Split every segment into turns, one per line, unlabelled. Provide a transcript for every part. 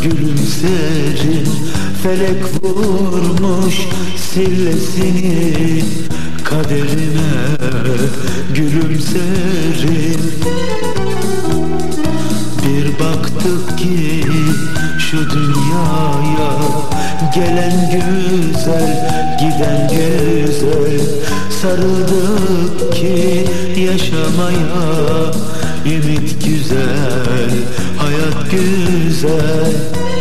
gülümserim. Felek vurmuş sillesini kaderime, gülümserim. Bir baktık ki şu dünyaya, gelen güzel, giden güzel. Sarıldık ki yaşamaya, ümit güzel, hayat güzel.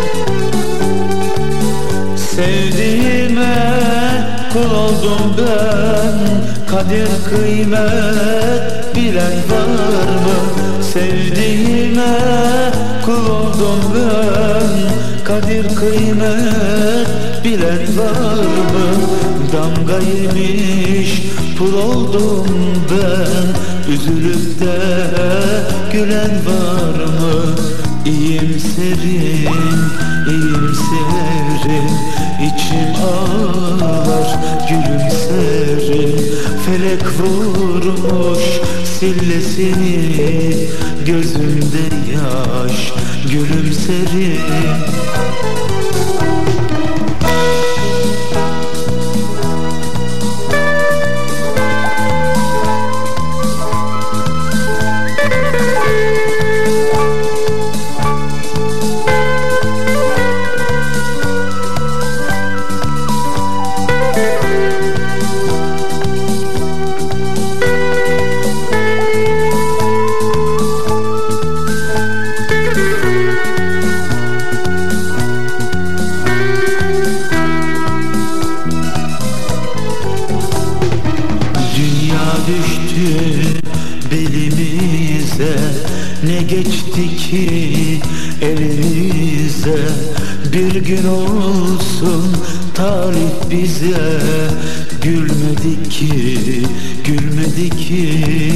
Sevdiğime kul oldum ben, kadir kıymet bilen var mı? Sevdiğime kul oldum ben, kadir kıymet bilen var mı? Damga yemiş pul oldum ben, üzülüp de gülen var mı? İyimserim, iyimserim, içim ağlar, gülümserim. Felek vurmuş sillesini, gözümde yaş, gülümserim. Düştü belimize, ne geçti ki elimize. Bir gün olsun talih bize, gülmedi ki, gülmedi ki.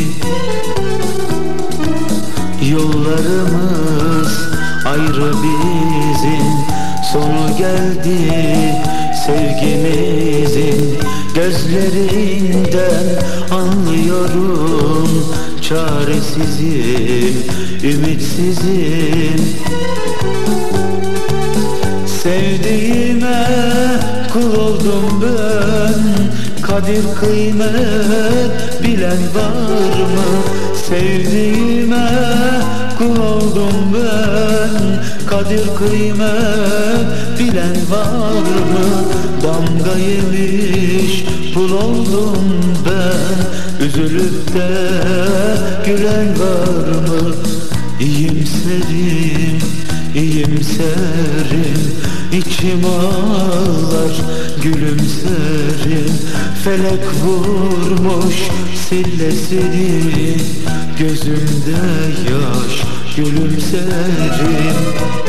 Yollarımız ayrı bizim, sonu geldi sevgimizin. Gözlerinden anlıyorum, çaresizim, ümitsizim. Sevdiğime kul oldum ben, kadir kıymet bilen var mı? Sevdiğime kul oldum ben, kadir kıymet bilen var mı? Damga yemiş pul oldum ben, üzülüp de gülen var mı? İyimserim, iyimserim, içim ağlar, gülümserim. Felek vurmuş sillesini, gözümde yaş, gülümserim.